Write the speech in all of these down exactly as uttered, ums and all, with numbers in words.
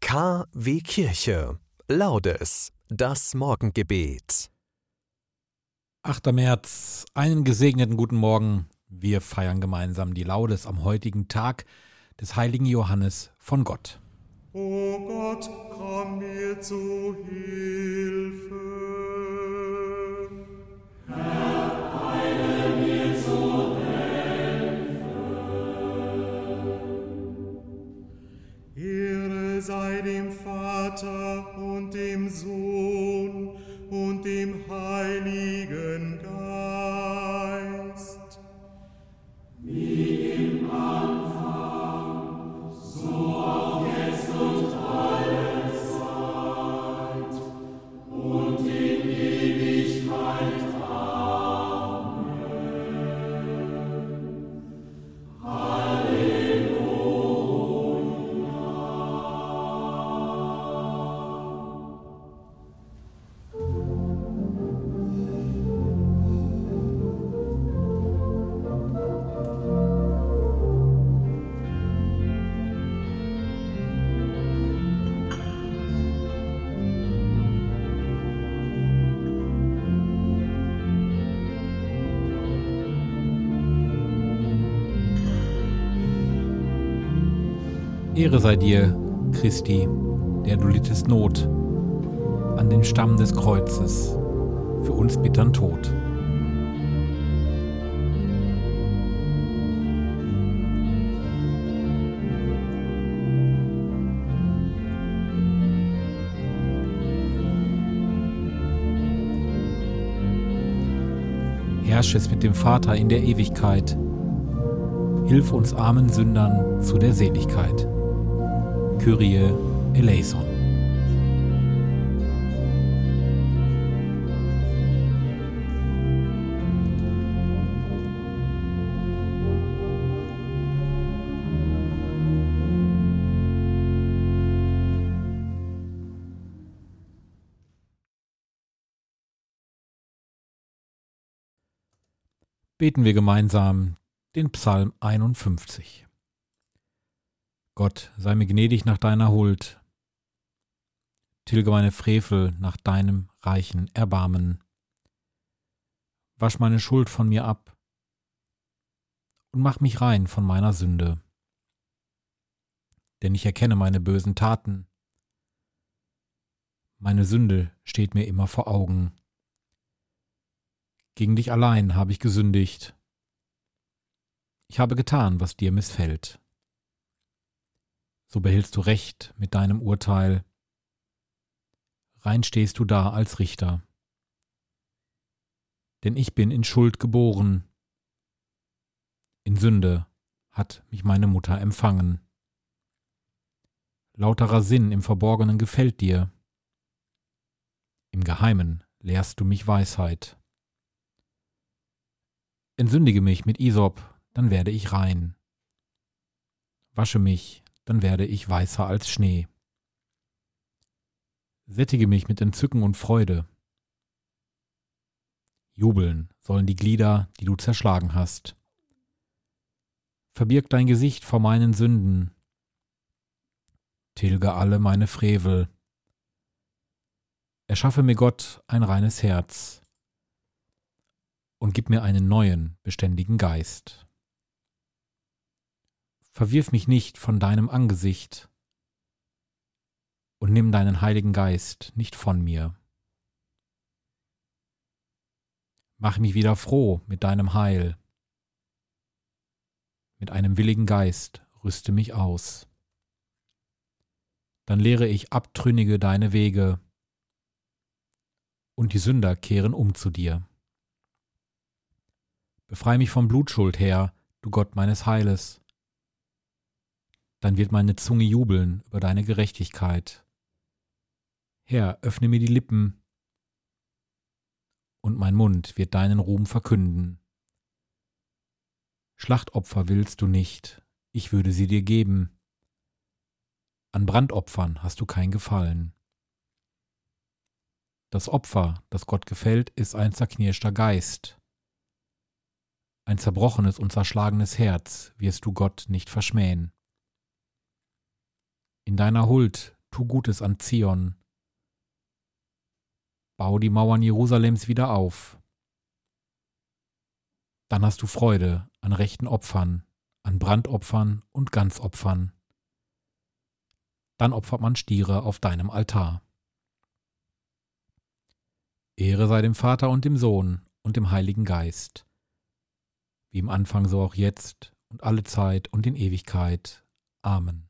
K wie Kirche. Laudes, das Morgengebet. achter März, einen gesegneten guten Morgen. Wir feiern gemeinsam die Laudes am heutigen Tag des heiligen Johannes von Gott. O Gott, komm mir zu Hilfe. Herr, eile mir zu Hilfe. Ehre sei dem Vater und dem Sohn und dem Heiligen Geist. Wie im Anfang, so auch jetzt und alle Zeit und in Ewigkeit. Amen. Halleluja. Ehre sei dir, Christi, der du littest Not, an dem Stamm des Kreuzes, für uns bittern Tod. Herrschest mit dem Vater in der Ewigkeit, hilf uns armen Sündern zu der Seligkeit. Kyrie eleison. Beten wir gemeinsam den Psalm einundfünfzig. Gott, sei mir gnädig nach deiner Huld, tilge meine Frevel nach deinem reichen Erbarmen. Wasch meine Schuld von mir ab und mach mich rein von meiner Sünde. Denn ich erkenne meine bösen Taten. Meine Sünde steht mir immer vor Augen. Gegen dich allein habe ich gesündigt. Ich habe getan, was dir missfällt. So behältst du Recht mit deinem Urteil. Rein stehst du da als Richter. Denn ich bin in Schuld geboren. In Sünde hat mich meine Mutter empfangen. Lauterer Sinn im Verborgenen gefällt dir. Im Geheimen lehrst du mich Weisheit. Entsündige mich mit Isop, dann werde ich rein. Wasche mich, dann werde ich weißer als Schnee. Sättige mich mit Entzücken und Freude. Jubeln sollen die Glieder, die du zerschlagen hast. Verbirg dein Gesicht vor meinen Sünden. Tilge alle meine Frevel. Erschaffe mir Gott ein reines Herz und gib mir einen neuen, beständigen Geist. Verwirf mich nicht von deinem Angesicht und nimm deinen Heiligen Geist nicht von mir. Mach mich wieder froh mit deinem Heil. Mit einem willigen Geist rüste mich aus. Dann lehre ich Abtrünnige deine Wege und die Sünder kehren um zu dir. Befrei mich von Blutschuld, Herr, du Gott meines Heiles. Dann wird meine Zunge jubeln über deine Gerechtigkeit. Herr, öffne mir die Lippen, und mein Mund wird deinen Ruhm verkünden. Schlachtopfer willst du nicht, ich würde sie dir geben. An Brandopfern hast du kein Gefallen. Das Opfer, das Gott gefällt, ist ein zerknirschter Geist. Ein zerbrochenes und zerschlagenes Herz wirst du Gott nicht verschmähen. In deiner Huld Tu Gutes an Zion. Bau die Mauern Jerusalems wieder auf. Dann hast du Freude an rechten Opfern, an Brandopfern und Ganzopfern. Dann opfert man Stiere auf deinem Altar. Ehre sei dem Vater und dem Sohn und dem Heiligen Geist, wie im Anfang so auch jetzt und alle Zeit und in Ewigkeit. Amen.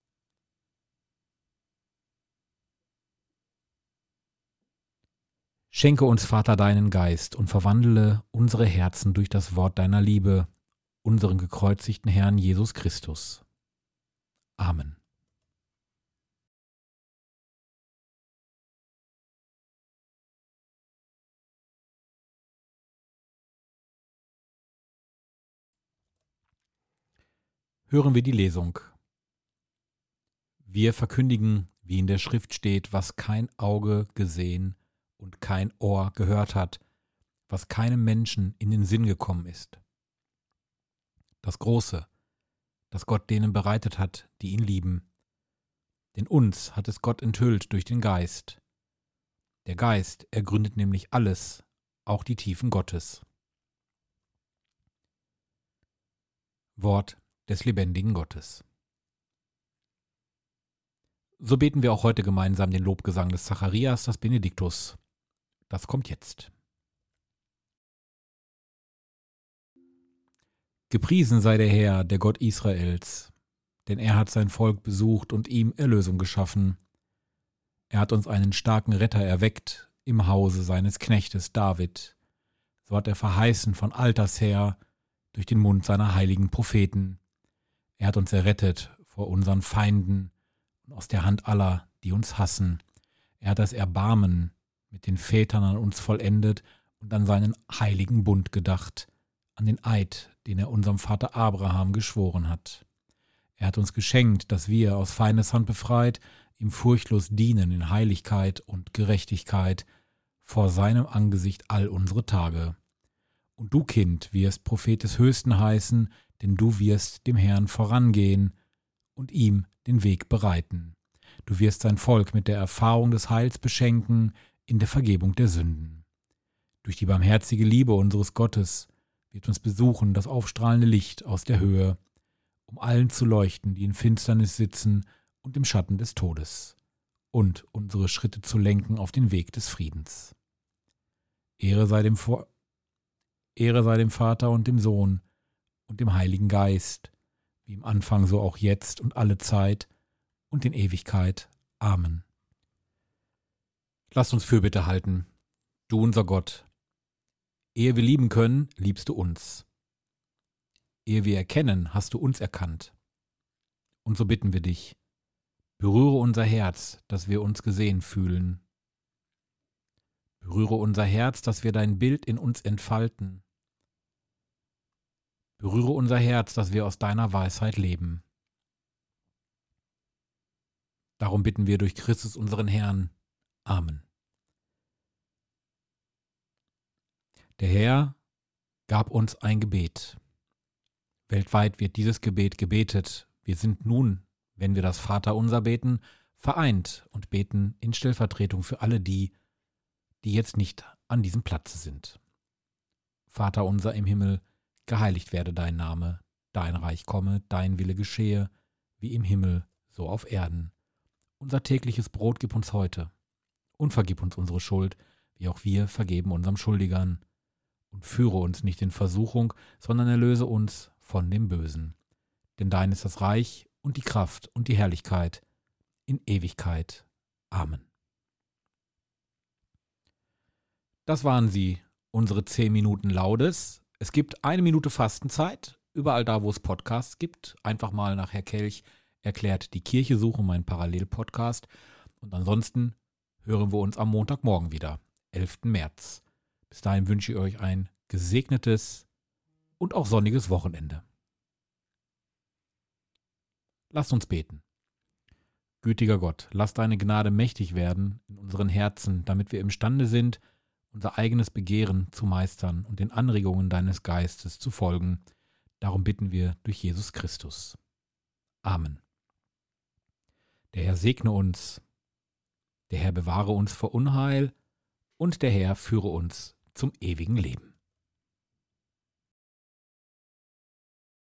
Schenke uns, Vater, deinen Geist und verwandle unsere Herzen durch das Wort deiner Liebe, unseren gekreuzigten Herrn Jesus Christus. Amen. Hören wir die Lesung. Wir verkündigen, wie in der Schrift steht, was kein Auge gesehen und kein Ohr gehört hat, was keinem Menschen in den Sinn gekommen ist. Das Große, das Gott denen bereitet hat, die ihn lieben. Denn uns hat es Gott enthüllt durch den Geist. Der Geist ergründet nämlich alles, auch die Tiefen Gottes. Wort des lebendigen Gottes. So beten wir auch heute gemeinsam den Lobgesang des Zacharias, das Benediktus. Das kommt jetzt. Gepriesen sei der Herr, der Gott Israels, denn er hat sein Volk besucht und ihm Erlösung geschaffen. Er hat uns einen starken Retter erweckt im Hause seines Knechtes David. So hat er verheißen von alters her durch den Mund seiner heiligen Propheten. Er hat uns errettet vor unseren Feinden und aus der Hand aller, die uns hassen. Er hat das Erbarmen mit den Vätern an uns vollendet und an seinen heiligen Bund gedacht, an den Eid, den er unserem Vater Abraham geschworen hat. Er hat uns geschenkt, dass wir, aus Feindeshand befreit, ihm furchtlos dienen in Heiligkeit und Gerechtigkeit vor seinem Angesicht all unsere Tage. Und du, Kind, wirst Prophet des Höchsten heißen, denn du wirst dem Herrn vorangehen und ihm den Weg bereiten. Du wirst sein Volk mit der Erfahrung des Heils beschenken in der Vergebung der Sünden. Durch die barmherzige Liebe unseres Gottes wird uns besuchen das aufstrahlende Licht aus der Höhe, um allen zu leuchten, die in Finsternis sitzen und im Schatten des Todes, und unsere Schritte zu lenken auf den Weg des Friedens. Ehre sei dem, Vor- Ehre sei dem Vater und dem Sohn und dem Heiligen Geist, wie im Anfang so auch jetzt und alle Zeit und in Ewigkeit. Amen. Lasst uns Fürbitte halten. Du, unser Gott, ehe wir lieben können, liebst du uns. Ehe wir erkennen, hast du uns erkannt. Und so bitten wir dich, berühre unser Herz, dass wir uns gesehen fühlen. Berühre unser Herz, dass wir dein Bild in uns entfalten. Berühre unser Herz, dass wir aus deiner Weisheit leben. Darum bitten wir durch Christus unseren Herrn. Amen. Der Herr gab uns ein Gebet. Weltweit wird dieses Gebet gebetet. Wir sind nun, wenn wir das Vaterunser beten, vereint und beten in Stellvertretung für alle die, die jetzt nicht an diesem Platze sind. Vater unser im Himmel, geheiligt werde dein Name, dein Reich komme, dein Wille geschehe, wie im Himmel, so auf Erden. Unser tägliches Brot gib uns heute und vergib uns unsere Schuld, wie auch wir vergeben unserem Schuldigern. Und führe uns nicht in Versuchung, sondern erlöse uns von dem Bösen. Denn dein ist das Reich und die Kraft und die Herrlichkeit in Ewigkeit. Amen. Das waren sie, unsere zehn Minuten Laudes. Es gibt eine Minute Fastenzeit, überall da, wo es Podcasts gibt. Einfach mal nach Herr Kelch erklärt die Kirche suchen, mein Parallel-Podcast. Und ansonsten hören wir uns am Montagmorgen wieder, elften März. Bis dahin wünsche ich euch ein gesegnetes und auch sonniges Wochenende. Lasst uns beten. Gütiger Gott, lass deine Gnade mächtig werden in unseren Herzen, damit wir imstande sind, unser eigenes Begehren zu meistern und den Anregungen deines Geistes zu folgen. Darum bitten wir durch Jesus Christus. Amen. Der Herr segne uns, der Herr bewahre uns vor Unheil und der Herr führe uns zum ewigen Leben.